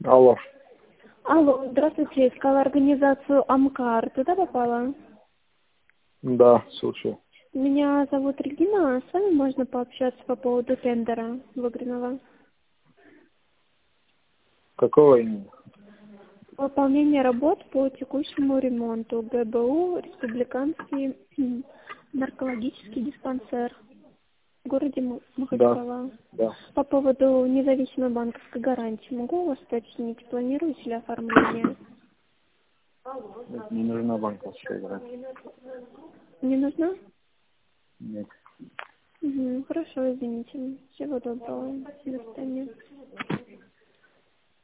Алло. Алло, здравствуйте. Искала организацию Амкар. Туда попала? Да, слушаю. Меня зовут Регина. С вами можно пообщаться по поводу тендера выигранного. Какого именно? Выполнение работ по текущему ремонту. ГБУ, Республиканский наркологический диспансер в городе Да, Махачкала. да. По поводу независимой банковской гарантии. Могу у вас уточнить, планируете ли оформление? Нет, не нужна банковская гарантия. Не нужна? Нет. Хорошо, извините. Всего доброго. До свидания.